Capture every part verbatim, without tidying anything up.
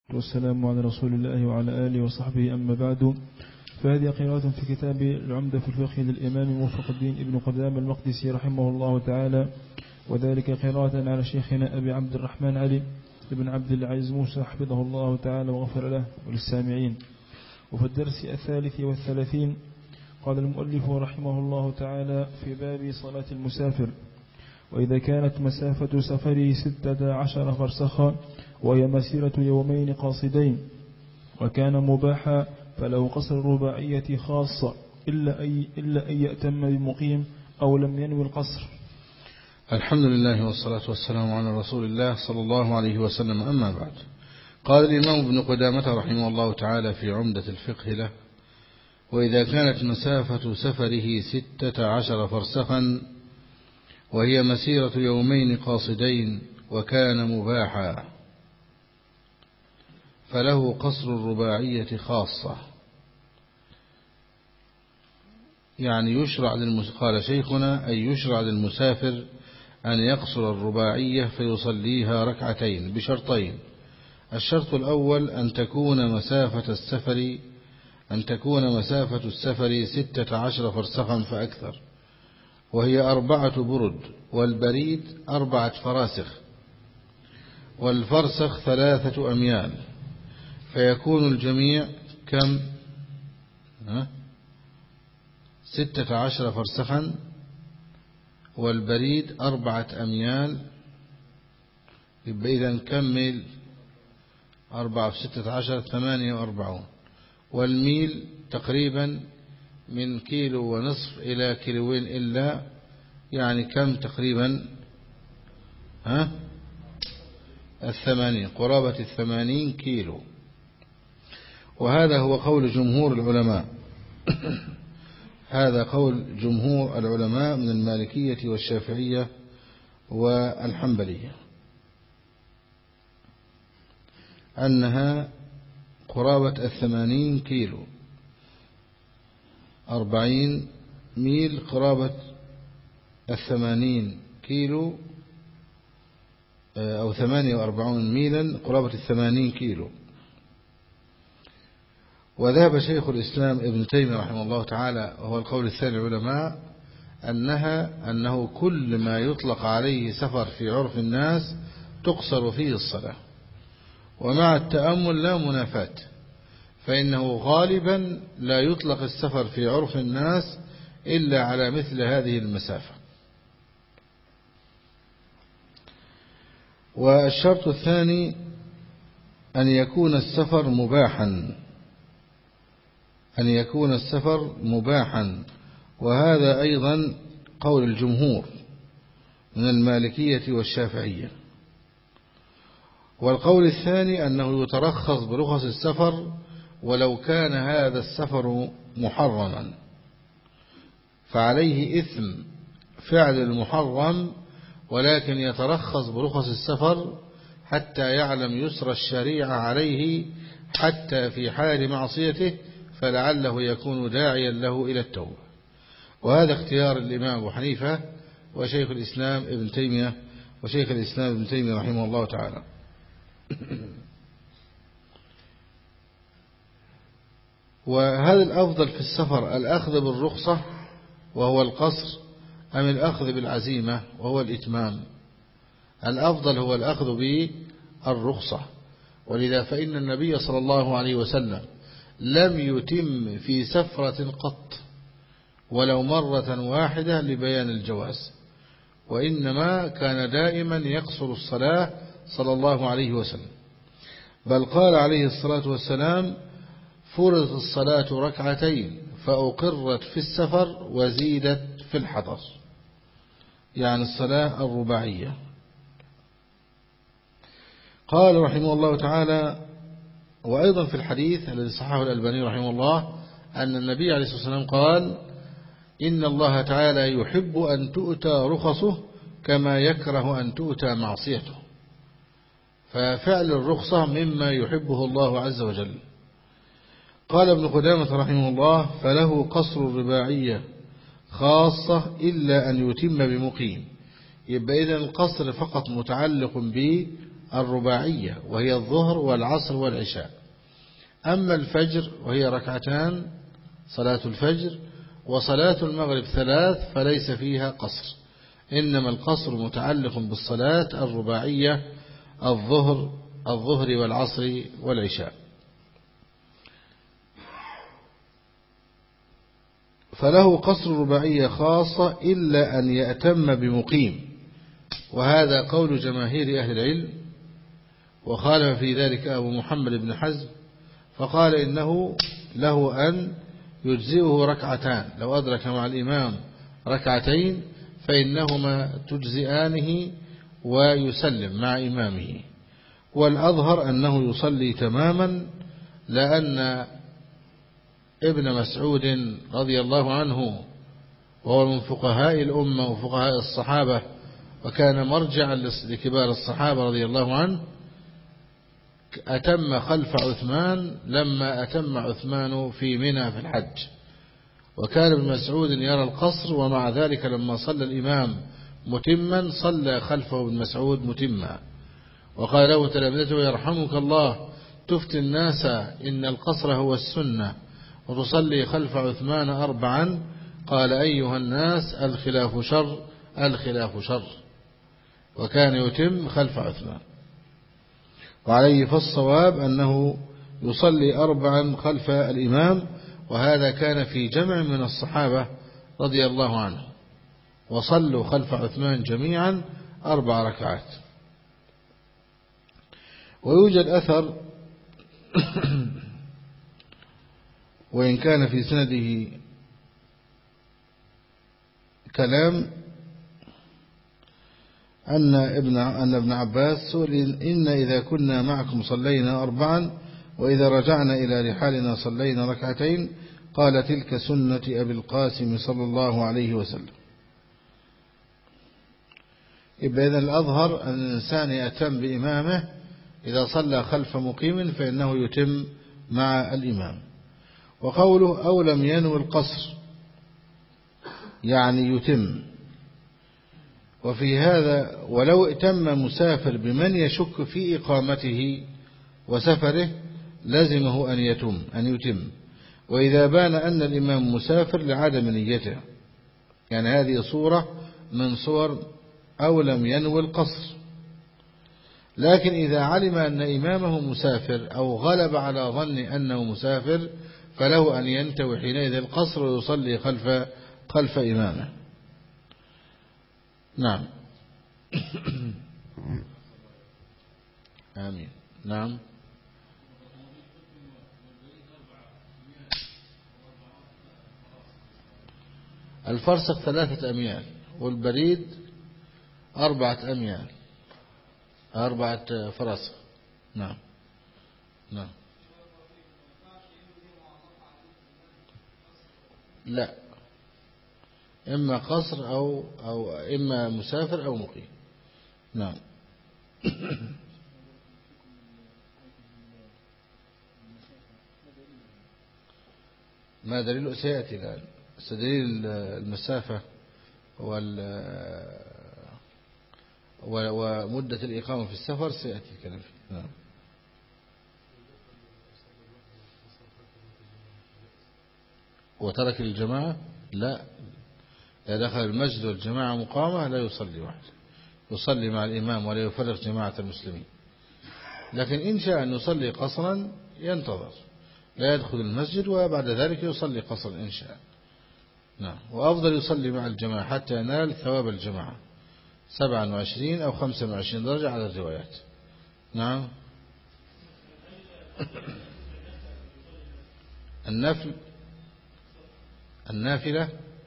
والسلام على رسول الله وعلى آله وصحبه، أما بعد، فهذه قراءة في كتاب العمدة في الفقه للإمام موفق الدين ابن قدامة المقدسي رحمه الله تعالى، وذلك قراءة على شيخنا أبي عبد الرحمن علي بن عبد العزيز موسى حفظه الله تعالى وغفر له وللسامعين. وفي الدرس الثالث والثلاثين قال المؤلف رحمه الله تعالى في باب صلاة المسافر: وإذا كانت مسافة سفره ستة عشر فرسخا وهي مسيرة يومين قاصدين وكان مباحا فله قصر الرباعية خاصة إلا أن إلا أن يأتم بمقيم أو لم ينوي القصر. الحمد لله والصلاة والسلام على رسول الله صلى الله عليه وسلم، أما بعد. قال الإمام ابن قدامة رحمه الله تعالى في عمدة الفقه له: وإذا كانت مسافة سفره ستة عشر فرسخا وهي مسيرة يومين قاصدين وكان مباحا فله قصر الرباعية خاصة. يعني يشرع للمس... قال شيخنا أي يشرع للمسافر أن يقصر الرباعية فيصليها ركعتين بشرطين: الشرط الأول أن تكون مسافة السفر أن تكون مسافة السفر ستة عشر فرسخا فأكثر، وهي أربعة برد، والبريد أربعة فراسخ، والفرسخ ثلاثة أميال، فيكون الجميع كم؟ ها؟ ستة عشر فرسخا، والبريد أربعة أميال، يبقى إذن كمل أربعة في ستة عشر ثمانية وأربعون، والميل تقريبا من كيلو ونصف إلى كيلوين إلا، يعني كم تقريبا؟ ها؟ الثمانين، قرابة الثمانين كيلو. وهذا هو قول جمهور العلماء هذا قول جمهور العلماء من المالكية والشافعية والحنبلية، أنها قرابة الثمانين كيلو، أربعين ميل قرابة الثمانين كيلو، أو ثمانية وأربعون ميلا قرابة الثمانين كيلو. وذهب شيخ الإسلام ابن تيمية رحمه الله تعالى، وهو القول الثاني العلماء، أنها أنه كل ما يطلق عليه سفر في عرف الناس تقصر فيه الصلاة، ومع التأمل لا منافاة، فإنه غالبا لا يطلق السفر في عرف الناس إلا على مثل هذه المسافة. والشرط الثاني أن يكون السفر مباحا أن يكون السفر مباحا وهذا أيضا قول الجمهور من المالكية والشافعية. والقول الثاني أنه يترخص برخص السفر ولو كان هذا السفر محرما، فعليه إثم فعل المحرم، ولكن يترخص برخص السفر حتى يعلم يسر الشريعة عليه حتى في حال معصيته، فلعله يكون داعيا له إلى التوبة. وهذا اختيار الإمام أبو حنيفة وشيخ الإسلام ابن تيمية وشيخ الإسلام ابن تيمية رحمه الله تعالى. وهذا الأفضل في السفر: الأخذ بالرخصة وهو القصر، أم الأخذ بالعزيمة وهو الإتمام؟ الأفضل هو الأخذ بالرخصة، ولذا فإن النبي صلى الله عليه وسلم لم يتم في سفرة قط ولو مرة واحدة لبيان الجواز، وإنما كان دائما يقصر الصلاة صلى الله عليه وسلم، بل قال عليه الصلاة والسلام: فرضت الصلاة ركعتين فأقرت في السفر وزيدت في الحضر، يعني الصلاة الرباعية. قال رحمه الله تعالى: وأيضا في الحديث الذي صححه الألباني رحمه الله أن النبي عليه الصلاة والسلام قال: إن الله تعالى يحب أن تؤتى رخصه كما يكره أن تؤتى معصيته، ففعل الرخصة مما يحبه الله عز وجل. قال ابن قدامة رحمه الله: فله قصر الرباعية خاصة إلا أن يتم بمقيم. يبقى إذن القصر فقط متعلق الرباعية وهي الظهر والعصر والعشاء. أما الفجر وهي ركعتان صلاة الفجر وصلاة المغرب ثلاث فليس فيها قصر، إنما القصر متعلق بالصلاة الرباعية الظهر الظهر والعصر والعشاء. فله قصر رباعية خاصة إلا أن يأتم بمقيم، وهذا قول جماهير أهل العلم، وخالف في ذلك أبو محمد بن حزم فقال إنه له أن يجزئه ركعتان، لو أدرك مع الإمام ركعتين فإنهما تجزئانه ويسلم مع إمامه. والأظهر أنه يصلي تماما، لأن ابن مسعود رضي الله عنه وهو من فقهاء الأمة وفقهاء الصحابة وكان مرجعا لكبار الصحابة رضي الله عنه، أتم خلف عثمان لما أتم عثمان في منى في الحج، وكان ابن مسعود يرى القصر، ومع ذلك لما صلى الإمام متما صلى خلفه ابن مسعود متما، وقال له تلامذته يرحمك الله تفتي الناس إن القصر هو السنة وتصلي خلف عثمان أربعا، قال أيها الناس الخلاف شر الخلاف شر، وكان يتم خلف عثمان. وعليه فالصواب أنه يصلي أربعا خلف الإمام، وهذا كان في جمع من الصحابة رضي الله عنه، وصلوا خلف عثمان جميعا أربع ركعات. ويوجد أثر وإن كان في سنده كلام أن ابن أن ابن عباس سئل إن إذا كنا معكم صلينا أربعا وإذا رجعنا إلى رحالنا صلينا ركعتين، قال تلك سنة أبي القاسم صلى الله عليه وسلم. يبقى إذن الأظهر أن الإنسان يأتم بإمامه، إذا صلى خلف مقيم فإنه يتم مع الإمام. وقوله أو لم ينوي القصر يعني يتم. وفي هذا ولو ائتم مسافر بمن يشك في إقامته وسفره لزمه أن يتم أن يتم وإذا بان أن الإمام مسافر لعدم نيته، يعني هذه صورة من صور أو لم ينوي القصر. لكن إذا علم أن إمامه مسافر أو غلب على ظن أنه مسافر فله أن ينتوي حينئذ القصر ويصلي خلف خلف إمامه. نعم. آمين. نعم. الفرسخ ثلاثة أميال والبريد أربعة أميال أربعة فراسخ. نعم. نعم. لا، إما قصر أو أو إما مسافر أو مقيم. نعم. ما دليل سيأتي الآن. دليل المسافة ومدة الإقامة في السفر سيأتي الكلام فيه. نعم. وترك الجماعة لا، إذا دخل المسجد والجماعة مقامة لا يصلي وحده، يصلي مع الإمام ولا يفرق جماعة المسلمين. لكن إن شاء أن يصلي قصرا ينتظر، لا يدخل المسجد وبعد ذلك يصلي قصرا إن شاء. نعم. وأفضل يصلي مع الجماعة حتى ينال ثواب الجماعة سبعة وعشرين أو خمسة وعشرين درجة على الروايات. نعم. النفل النافلة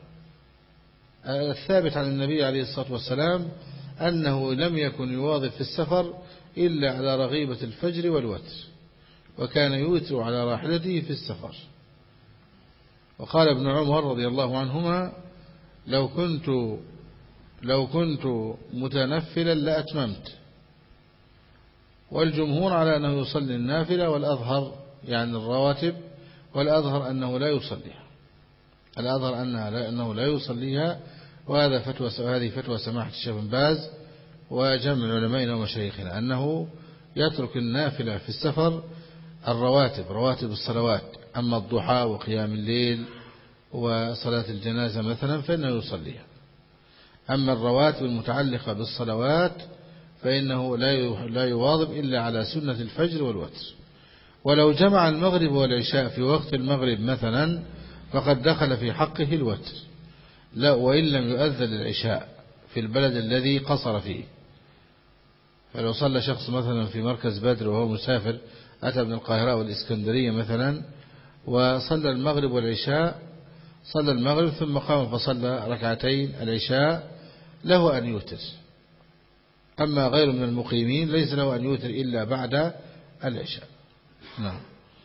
الثابت عن النبي عليه الصلاة والسلام أنه لم يكن يواظب في السفر إلا على رغيبة الفجر والوتر، وكان يوتر على راحلته في السفر. وقال ابن عمر رضي الله عنهما لو كنت لو كنت متنفلا لأتممت. والجمهور على أنه يصلي النافلة، والأظهر يعني الرواتب، والأظهر أنه لا يصليها، الأظهر أنها لا أنه لا يصليها. وهذا فتوى هذه فتوى سماحة الشيخ بن باز وجمع علمائنا ومشايخنا أنه يترك النافلة في السفر الرواتب رواتب الصلوات، أما الضحى وقيام الليل وصلاة الجنازة مثلا فإنه يصليها. أما الرواتب المتعلقة بالصلوات فإنه لا يواظب إلا على سنة الفجر والوتر. ولو جمع المغرب والعشاء في وقت المغرب مثلا فقد دخل في حقه الوتر، لا وإن لم يؤذن العشاء في البلد الذي قصر فيه. فلو صلى شخص مثلا في مركز بدر وهو مسافر، أتى من القاهرة والإسكندرية مثلا وصلى المغرب والعشاء، صلى المغرب ثم قام فصلى ركعتين العشاء، له أن يوتر. أما غير من المقيمين ليس له أن يوتر إلا بعد العشاء. نعم.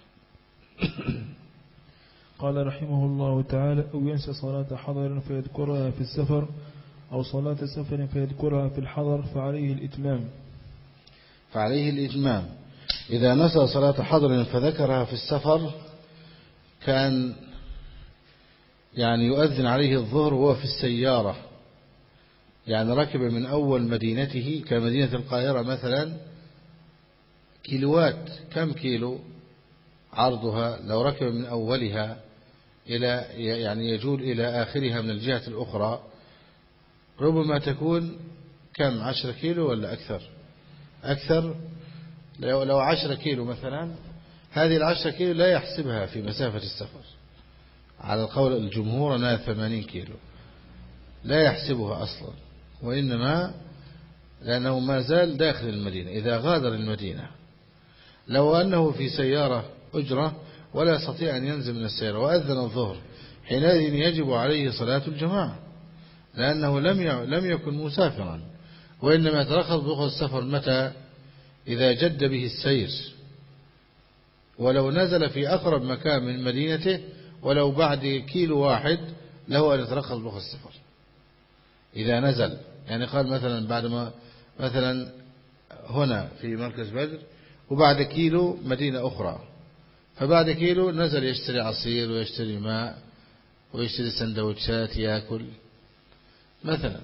قال رحمه الله تعالى: أو ينسى صلاة حضر فيذكرها في السفر، أو صلاة سفر فيذكرها في الحضر فعليه الإتمام. فعليه الإتمام إذا نسى صلاة حضر فذكرها في السفر، كان يعني يؤذن عليه الظهر وهو في السيارة، يعني ركب من أول مدينته كمدينة القاهرة مثلا كيلوات، كم كيلو عرضها، لو ركب من أولها إلى يعني يجول إلى آخرها من الجهة الأخرى ربما تكون كم عشرة كيلو ولا أكثر أكثر لو لو عشرة كيلو مثلا، هذه العشرة كيلو لا يحسبها في مسافة السفر على القول الجمهور أنها ثمانين كيلو، لا يحسبها أصلا، وإنما لأنه ما زال داخل المدينة إذا غادر المدينة. لو أنه في سيارة أجرة ولا يستطيع أن ينزل من السيارة وأذن الظهر، حينئذ يجب عليه صلاة الجماعة، لأنه لم لم يكن مسافرا، وإنما يترخص بأخذ السفر متى؟ إذا جد به السير، ولو نزل في أقرب مكان من مدينته ولو بعد كيلو واحد له أن يترخص بأخذ السفر إذا نزل. يعني قال مثلا بعد ما مثلا هنا في مركز بدر وبعد كيلو مدينة أخرى، فبعد كيلو نزل يشتري عصير ويشتري ماء ويشتري سندوتشات يأكل مثلا،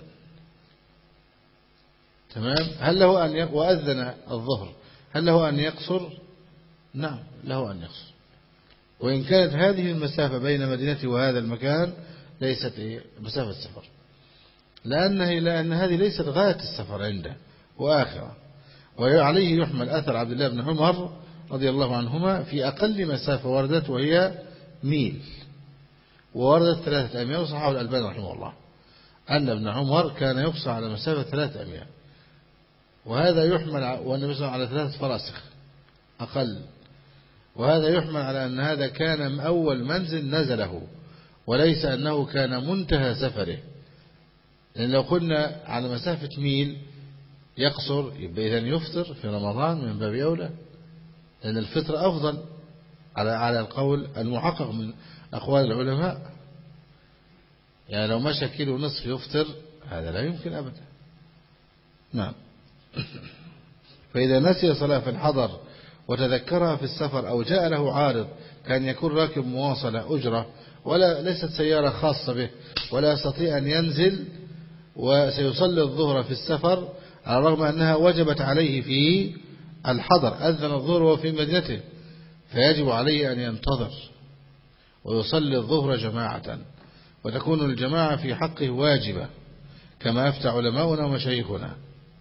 تمام. هل له أن وأذن الظهر هل له أن يقصر؟ نعم له أن يقصر، وإن كانت هذه المسافة بين مدينته وهذا المكان ليست مسافة سفر، لأنه لأن هذه ليست غاية السفر عنده وآخرة. وعليه يحمل أثر عبد الله بن عمر رضي الله عنهما في أقل مسافة وردت وهي ميل، ووردت ثلاثة أميال، وصححه الألباني رحمه الله أن ابن عمر كان يقصر على مسافة ثلاثة أميال، وهذا يحمل والنبي صلى الله عليه وسلم على ثلاث فراسخ أقل، وهذا يحمل على أن هذا كان أول منزل نزله وليس أنه كان منتهى سفره. لأن لو قلنا على مسافة ميل يقصر يبقى إذن يفطر في رمضان من باب أولى، لأن الفطر أفضل على على القول المحقق من أقوال العلماء. يعني لو مشى كيلو ونصف يفطر هذا لا يمكن أبدا. نعم. فإذا نسي صلاة في الحضر وتذكرها في السفر أو جاء له عارض، كان يكون راكب مواصلة أجرة ولا ليست سيارة خاصة به ولا يستطيع أن ينزل وسيصلي الظهر في السفر، على الرغم أنها وجبت عليه في الحضر، أذن الظهر وهو في مدينته، فيجب عليه أن ينتظر ويصلي الظهر جماعة، وتكون الجماعة في حقه واجبة كما أفتى علماؤنا ومشايخنا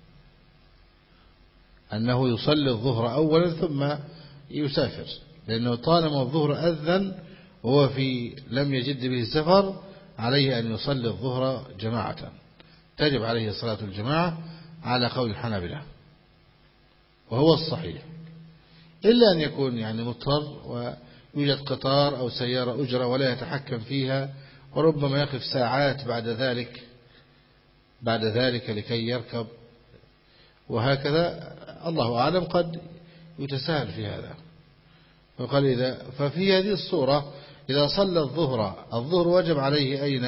أنه يصلي الظهر أولا ثم يسافر، لأنه طالما الظهر أذن وهو في لم يجد به السفر عليه أن يصلي الظهر جماعة، تجب عليه صلاة الجماعة على قول الحنابلة وهو الصحيح، إلا أن يكون يعني مضطر ويوجد قطار أو سيارة أجرة ولا يتحكم فيها، وربما يقف ساعات بعد ذلك بعد ذلك لكي يركب، وهكذا الله أعلم قد يتساهل في هذا. وقال إذا ففي هذه الصورة إذا صلى الظهر الظهر وجب عليه أين؟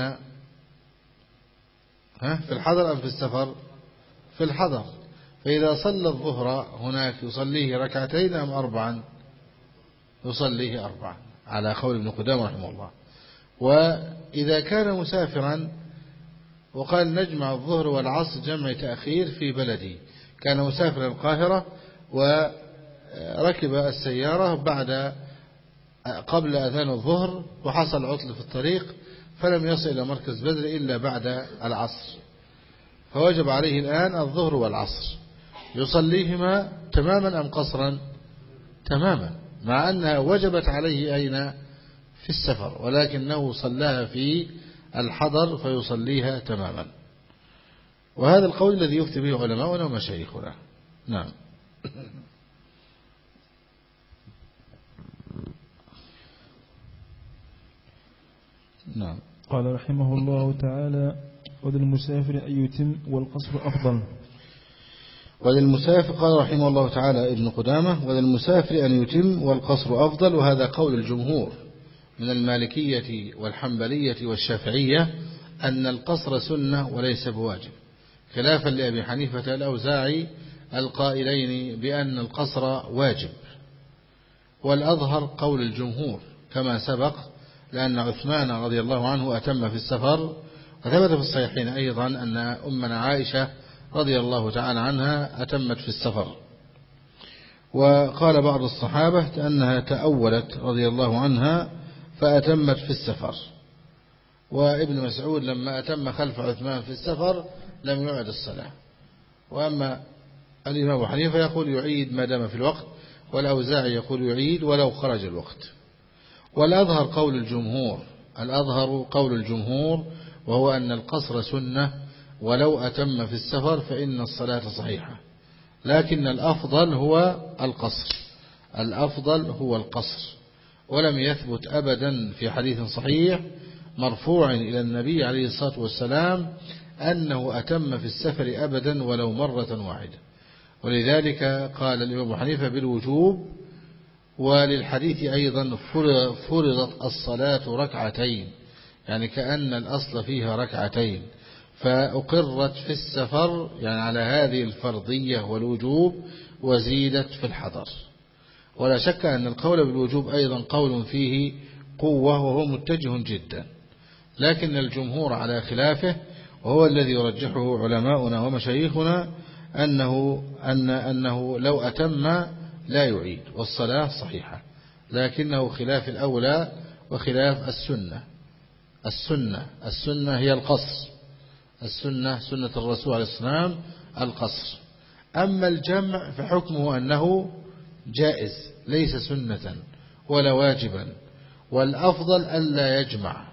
ها في الحضر أم في السفر؟ في الحضر. فإذا صلى الظهر هناك يصليه ركعتين أم أربعا؟ يصليه أربعا على قول ابن قدامة رحمه الله. وإذا كان مسافرا وقال نجمع الظهر والعصر جمع تأخير في بلدي. كان مسافر القاهرة وركب السيارة بعد قبل أذان الظهر وحصل عطل في الطريق فلم يصل إلى مركز بدر إلا بعد العصر، فوجب عليه الآن الظهر والعصر، يصليهما تماما أم قصرا؟ تماما، مع أنها وجبت عليه أين؟ في السفر، ولكنه صلاها في الحضر فيصليها تماما. وهذا القول الذي يفتي به علماؤنا ومشايخنا. نعم. نعم. قال رحمه الله تعالى: وللمسافر أن يتم والقصر أفضل. وللمسافر قال رحمه الله تعالى ابن قدامة: وللمسافر أن يتم والقصر أفضل. وهذا قول الجمهور من المالكية والحنبلية والشافعية أن القصر سنة وليس بواجب، خلافا لأبي حنيفة الأوزاعي القائلين بأن القصر واجب. والأظهر قول الجمهور كما سبق، لأن عثمان رضي الله عنه أتم في السفر، وثبت في الصحيحين أيضا أن أمنا عائشة رضي الله تعالى عنها أتمت في السفر. وقال بعض الصحابة أنها تأولت رضي الله عنها فأتمت في السفر. وابن مسعود لما أتم خلف عثمان في السفر لم يعد الصلاة. وأما الإمام أبو حنيفة يقول يعيد ما دام في الوقت، والأوزاعي يقول يعيد ولو خرج الوقت. والأظهر قول الجمهور الأظهر قول الجمهور وهو أن القصر سنة، ولو أتم في السفر فإن الصلاة صحيحة، لكن الأفضل هو القصر الأفضل هو القصر. ولم يثبت أبدا في حديث صحيح مرفوع إلى النبي عليه الصلاة والسلام أنه أتم في السفر أبدا ولو مرة واحدة. ولذلك قال الإمام أبو حنيفة بالوجوب. وللحديث أيضا فرضت الصلاة ركعتين، يعني كأن الأصل فيها ركعتين، فأقرت في السفر يعني على هذه الفرضية والوجوب، وزيدت في الحضر. ولا شك أن القول بالوجوب أيضا قول فيه قوة وهو متجه جدا، لكن الجمهور على خلافه، وهو الذي يرجحه علماؤنا ومشايخنا، أنه, أن أنه لو أتم لا يعيد والصلاة صحيحة، لكنه خلاف الأولى وخلاف السنة. السنة السنة هي القصر، السنة سنة الرسول عليه السلام القصر. أما الجمع فحكمه أنه جائز ليس سنة ولا واجبا، والأفضل ألا يجمع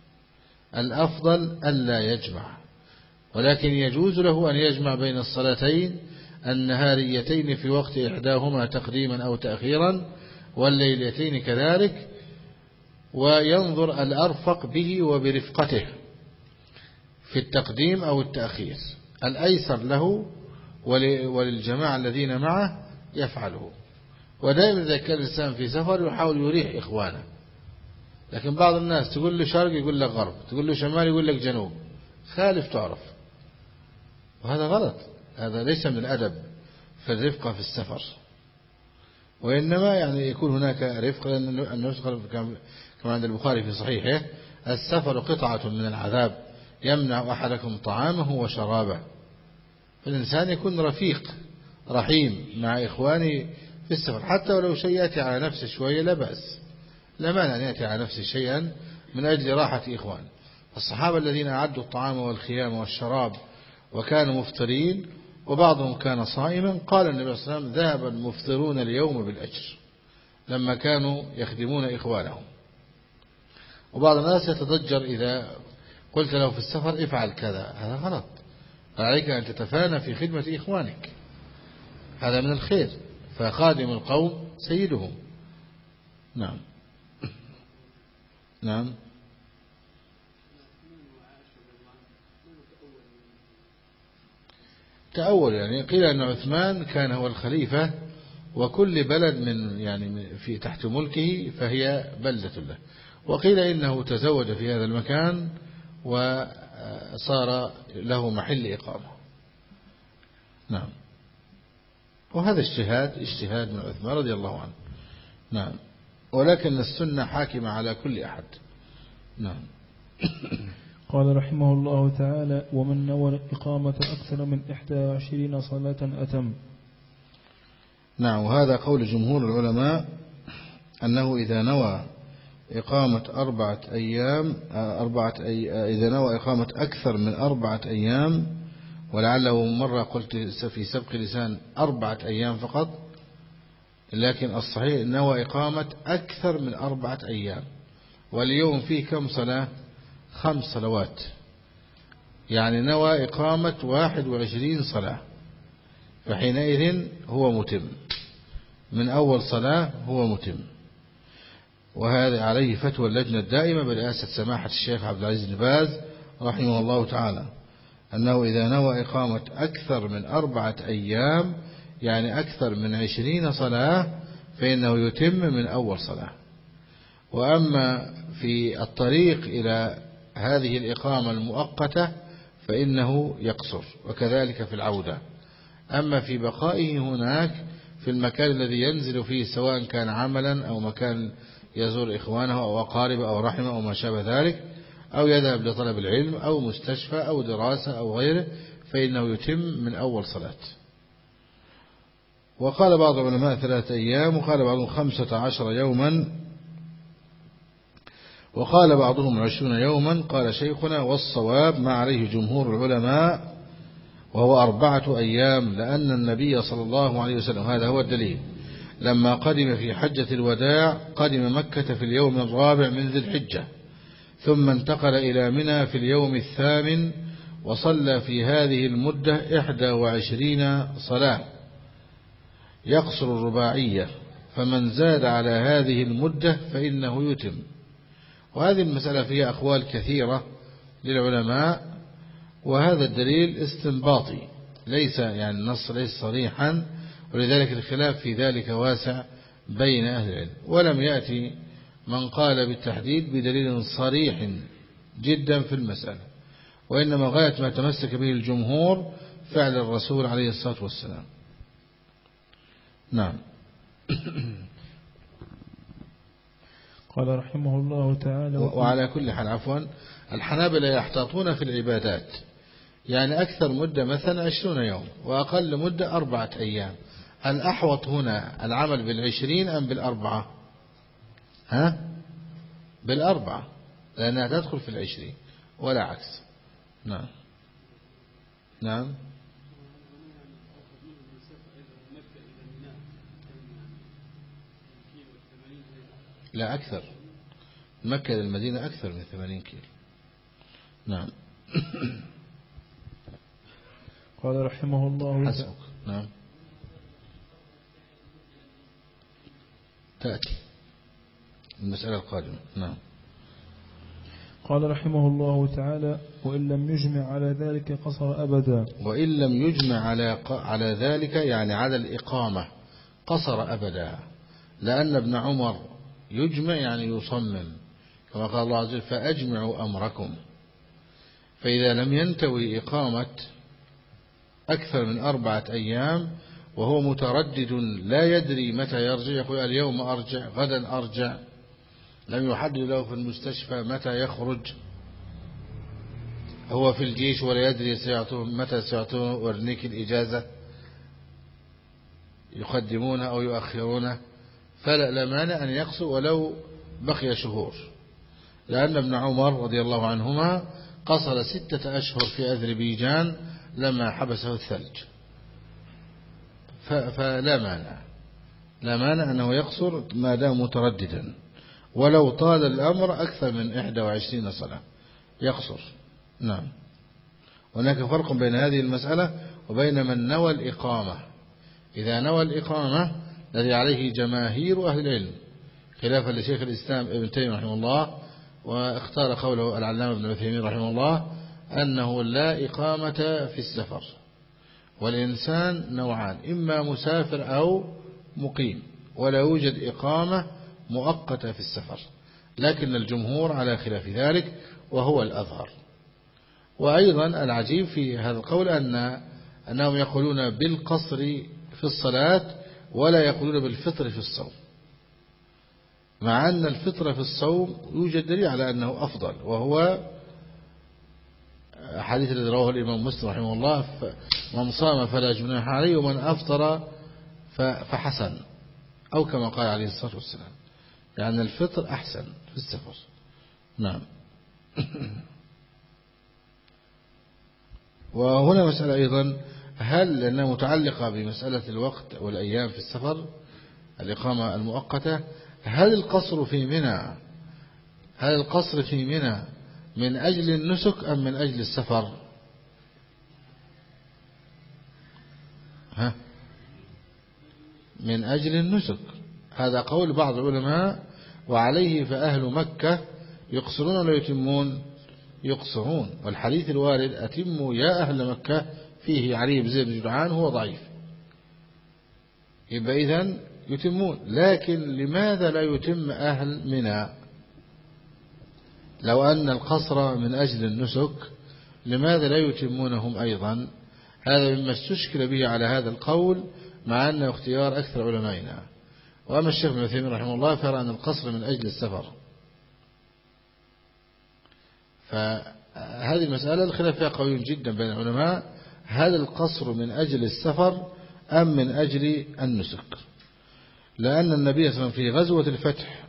الأفضل ألا يجمع ولكن يجوز له أن يجمع بين الصلاتين النهاريتين في وقت إحداهما تقديما أو تأخيرا، والليلتين كذلك، وينظر الأرفق به وبرفقته في التقديم أو التأخير، الأيسر له وللجماعة الذين معه يفعله. ودائما إذا كان الإنسان في سفر يحاول يريح إخوانه، لكن بعض الناس تقول له شرق يقول لك غرب، تقول له شمال يقول لك جنوب، خالف تعرف، وهذا غلط. هذا ليس من الأدب في الرفقة في السفر، وإنما يعني يكون هناك رفق، لأن كما عند البخاري في صحيحه: السفر قطعة من العذاب يمنع أحدكم طعامه وشرابه. فالإنسان يكون رفيق رحيم مع إخوانه في السفر، حتى ولو شيء يأتي على نفسه شوية لا بأس، لا مانع أن يأتي على نفسه شيئا من أجل راحة إخوان. الصحابة الذين أعدوا الطعام والخيام والشراب وكانوا مفطرين وبعضهم كان صائما، قال النبي صلى الله عليه وسلم: ذهب المفطرون اليوم بالأجر، لما كانوا يخدمون إخوانهم. وبعض الناس يتضجر إذا قلت له في السفر افعل كذا، هذا غلط، عليك أن تتفانى في خدمة إخوانك، هذا من الخير، فخادم القوم سيدهم. نعم نعم تأول، يعني قيل أن عثمان كان هو الخليفة، وكل بلد من يعني في تحت ملكه فهي بلدة له، وقيل إنه تزوج في هذا المكان وصار له محل إقامة. نعم. وهذا اجتهاد اجتهاد من عثمان رضي الله عنه. نعم. ولكن السنة حاكمة على كل أحد. نعم. قال رحمه الله تعالى: ومن نوى إقامة أكثر من إحدى وعشرين صلاة أتم. نعم، وهذا قول جمهور العلماء أنه إذا نوى إقامة أربعة أيام أربعة أي إذا نوى إقامة أكثر من أربعة أيام، ولعله مرة قلت في سبق لسان أربعة أيام فقط، لكن الصحيح نوى إقامة أكثر من أربعة أيام، واليوم فيه كم صلاة؟ خمس صلوات، يعني نوى إقامة واحد وعشرين صلاة، فحينئذ هو متم من أول صلاة، هو متم. وهذا عليه فتوى اللجنة الدائمة برئاسة سماحة الشيخ عبد العزيز بن باز رحمه الله تعالى، أنه إذا نوى إقامة أكثر من أربعة أيام، يعني أكثر من عشرين صلاة، فإنه يتم من أول صلاة. وأما في الطريق إلى هذه الإقامة المؤقتة فإنه يقصر، وكذلك في العودة. أما في بقائه هناك في المكان الذي ينزل فيه، سواء كان عملا أو مكان يزور إخوانه أو أقاربه أو رحمه أو ما شابه ذلك، أو يذهب لطلب العلم أو مستشفى أو دراسة أو غيره، فإنه يتم من أول صلاة. وقال بعض العلماء ثلاثة أيام، وقال بعضهم خمسة عشر يوما، وقال بعضهم عشرون يوما. قال شيخنا: والصواب ما عليه جمهور العلماء وهو أربعة أيام، لأن النبي صلى الله عليه وسلم، هذا هو الدليل، لما قدم في حجة الوداع قدم مكة في اليوم الرابع من ذي الحجة، ثم انتقل إلى منى في اليوم الثامن، وصلى في هذه المدة إحدى وعشرين صلاة يقصر الرباعية، فمن زاد على هذه المدة فإنه يتم. وهذه المسألة فيها أقوال كثيرة للعلماء، وهذا الدليل استنباطي، ليس يعني النص ليس صريحا، ولذلك الخلاف في ذلك واسع بين أهل العلم، ولم يأتي من قال بالتحديد بدليل صريح جدا في المسألة، وإنما غاية ما تمسك به الجمهور فعل الرسول عليه الصلاة والسلام. نعم. قال رحمه الله تعالى: وعلى كل حال، عفوا، الحنابلة يحتاطون في العبادات، يعني أكثر مدة مثلا عشرون يوم، وأقل مدة أربعة أيام. الأحوط هنا العمل بالعشرين أم بالأربعة؟ ها؟ بالأربعة، لأنها تدخل في العشرين ولا عكس. نعم نعم. لا، أكثر، مكة للمدينة أكثر من ثمانين كيلو. نعم. قال رحمه الله حسبك. نعم، تأتي المسألة القادمة. نعم. قال رحمه الله تعالى: وإن لم يجمع على ذلك قصر أبدا. وإن لم يجمع على على ذلك، يعني على الإقامة، قصر أبدا، لأن ابن عمر يجمع يعني يصمم، كما قال الله عز وجل: فأجمعوا أمركم. فإذا لم ينتوي إقامة أكثر من أربعة أيام وهو متردد لا يدري متى يرجع، يقول اليوم أرجع، غدا أرجع، لم يحدد له في المستشفى متى يخرج، هو في الجيش ولا يدري سيعطوه متى سيعطوه ورنيك الإجازة، يقدمونه أو يؤخرونه، فلا مانع أن يقصر ولو بقي شهور، لأن ابن عمر رضي الله عنهما قصر ستة أشهر في أذربيجان لما حبسه الثلج، فلا مانع لا مانع أنه يقصر ما دام مترددا، ولو طال الأمر أكثر من إحدى وعشرين صلاة يقصر. نعم. هناك فرق بين هذه المسألة وبين من نوى الإقامة. إذا نوى الإقامة الذي عليه جماهير أهل العلم، خلافا لشيخ الإسلام ابن تيمية رحمه الله، واختار قوله العلامة ابن عثيمين رحمه الله أنه لا إقامة في السفر، والإنسان نوعان: إما مسافر أو مقيم، ولا يوجد إقامة مؤقتة في السفر، لكن الجمهور على خلاف ذلك وهو الأظهر. وأيضا العجيب في هذا القول أن أنهم يقولون بالقصر في الصلاة ولا يقولون بالفطر في الصوم، مع أن الفطر في الصوم يوجد دليل على أنه أفضل، وهو الحديث الذي رواه الإمام مسلم رحمه الله من صام فلا جناح عليه ومن أفطر فحسن، أو كما قال عليه الصلاة والسلام، يعني الفطر أحسن في السفر. نعم. وهنا مسألة أيضا، هل لأنها متعلقة بمسألة الوقت والأيام في السفر، الإقامة المؤقتة، هل القصر في منى هل القصر في منى من أجل النسك أم من أجل السفر؟ ها من أجل النسك، هذا قول بعض العلماء، وعليه فأهل مكة يقصرون ولا يتمون؟ يقصرون. والحديث الوارد أتموا يا أهل مكة فيه علي بن زيد بن جدعان هو ضعيف، يبقى إذن يتمون. لكن لماذا لا يتم أهل منى؟ لو أن القصر من أجل النسك لماذا لا يتمونهم أيضا؟ هذا مما استشكل به على هذا القول، مع أنه اختيار أكثر علمائنا. وأما الشيخ ابن عثيمين رحمه الله فيرى أن القصر من أجل السفر. فهذه المسألة الخلاف فيها قوي جدا بين العلماء، هل القصر من أجل السفر أم من أجل النسك؟ لأن النبي صلى الله عليه وسلم في غزوة الفتح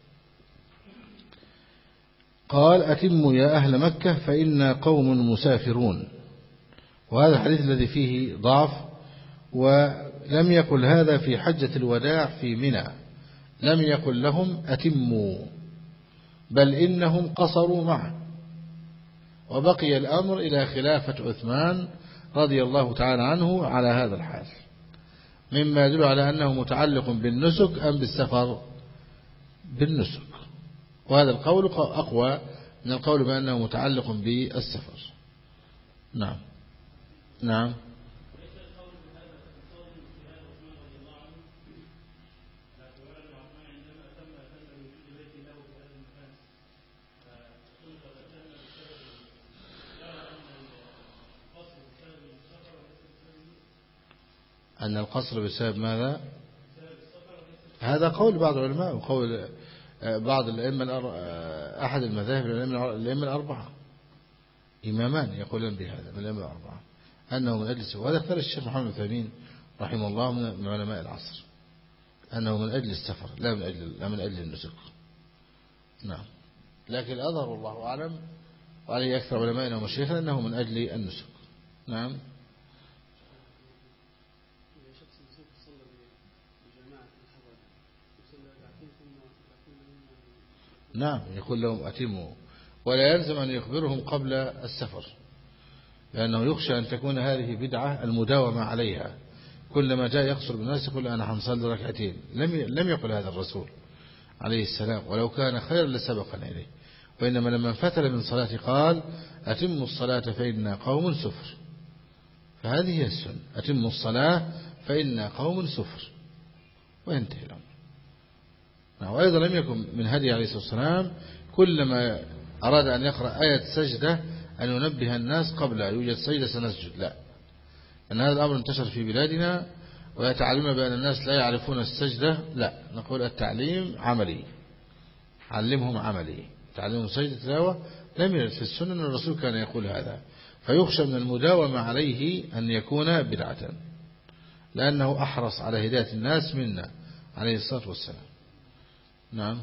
قال أتموا يا أهل مكة فإنا قوم مسافرون، وهذا الحديث الذي فيه ضعف. ولم يقل هذا في حجة الوداع في منى، لم يقل لهم أتموا، بل إنهم قصروا معه، وبقي الأمر إلى خلافة عثمان رضي الله تعالى عنه على هذا الحال، مما يدل على أنه متعلق بالنسك أم بالسفر؟ بالنسك. وهذا القول أقوى من القول بأنه متعلق بالسفر. نعم. نعم. أن القصر بسبب ماذا؟ هذا قول بعض العلماء، وقول بعض الأئمة، أحد المذاهب الأئمة الأربعة، إمامان يقولون بهذا من الأئمة الأربعة أنه من أجل السفر. وهذا اختار الشيخ محمد بن عثيمين رحمه الله من علماء العصر، أنه من أجل السفر لا من أجل لا من أجل النسك. نعم. لكن الأظهر والله أعلم وعليه أكثر علمائنا ومشايخنا أنه من أجل النسك. نعم. نعم يقول لهم أتموا، ولا يلزم أن يخبرهم قبل السفر، لأنه يخشى أن تكون هذه بدعة المداومة عليها، كلما جاء يقصر بالناس يقول أنا هنصلي ركعتين. لم لم يقل هذا الرسول عليه السلام، ولو كان خيرا لسبقنا إليه، وإنما لما انفتل من صلاة قال أتموا الصلاة فإنا قوم سفر، فهذه هي السنة، أتموا الصلاة فإنا قوم سفر، وينتهي الأمر. وأيضا لم يكن من هدي عليه الصلاة والسلام كلما أراد أن يقرأ آية سجدة أن ينبه الناس قبل يوجد سجدة سنسجد، لا، أن هذا الأمر انتشر في بلادنا ويتعلمون بأن الناس لا يعرفون السجدة، لا، نقول التعليم عملي، علمهم عملي، تعلمهم سجدة تلاوة. لم يرد في السنة أن الرسول كان يقول هذا، فيخشى من المداومة عليه أن يكون بدعة، لأنه أحرص على هداية الناس منا عليه الصلاة والسلام. نعم.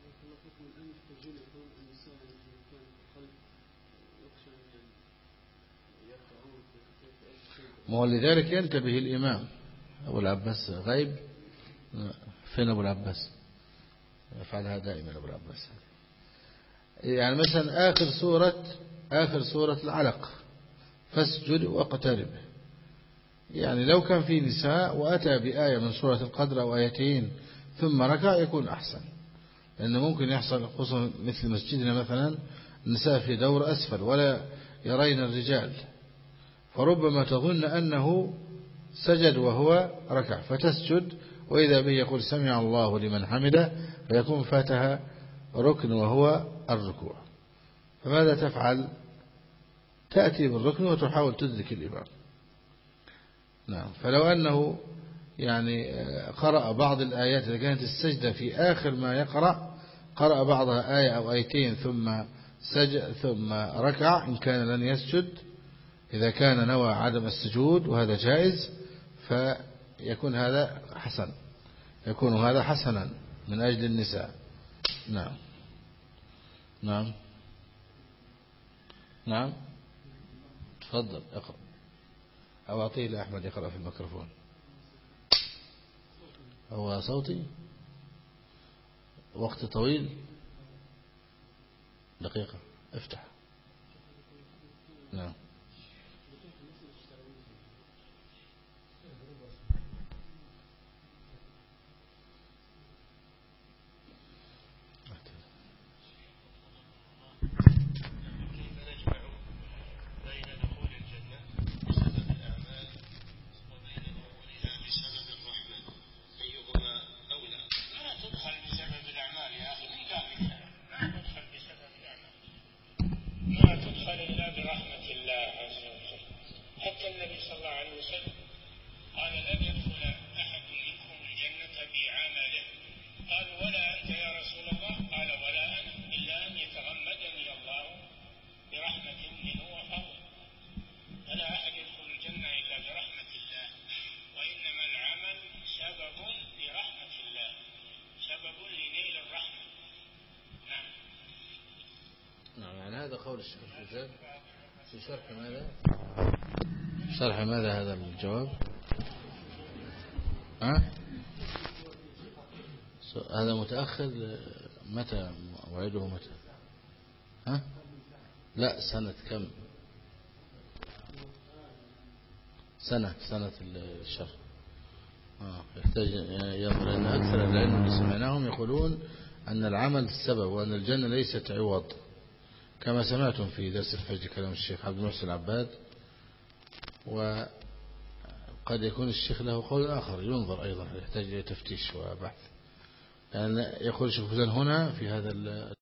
ما لذلك ينتبه الإمام أبو العباس غيب، فين أبو العباس؟ يفعلها دائما أبو العباس. يعني مثلا آخر سورة آخر سورة العلق فاسجد واقترب، يعني لو كان في نساء وأتى بآية من سورة القدر أو آيتين ثم ركع يكون أحسن، لأنه ممكن يحصل خصوصا مثل مسجدنا مثلا النساء في دور أسفل ولا يرين الرجال، فربما تظن أنه سجد وهو ركع فتسجد وإذا به يقول سمع الله لمن حمده، فيكون فاتها ركن وهو الركوع، فماذا تفعل؟ تأتي بالركن وتحاول تدرك الإمام. نعم. فلو أنه يعني قرأ بعض الآيات إذا كانت السجدة في آخر ما يقرأ، قرأ بعضها آية أو آيتين ثم سجد ثم ركع إن كان لن يسجد، إذا كان نوى عدم السجود وهذا جائز فيكون هذا حسن، يكون هذا حسنا من أجل النساء. نعم نعم نعم تفضل اقرأ، أو أعطيه لأحمد يقرأ في الميكروفون. هو صوتي وقت طويل، دقيقة افتح. نعم في شرح ماذا شرح ماذا هذا الجواب؟ ها؟ هذا متأخر، متى موعده متى؟ ها؟ لا سنة كم؟ سنة سنة الشرح. آه. يحتاج ينظر أن أكثر العلم اللي سمعناهم يقولون أن العمل السبب وأن الجنة ليست عوض، كما سمعتم في درس الفجر كلام الشيخ عبد المحسن العباد. وقد يكون الشيخ له قول آخر ينظر أيضا، يحتاج إلى تفتيش وبحث، لأن يقول الشيخ هنا في هذا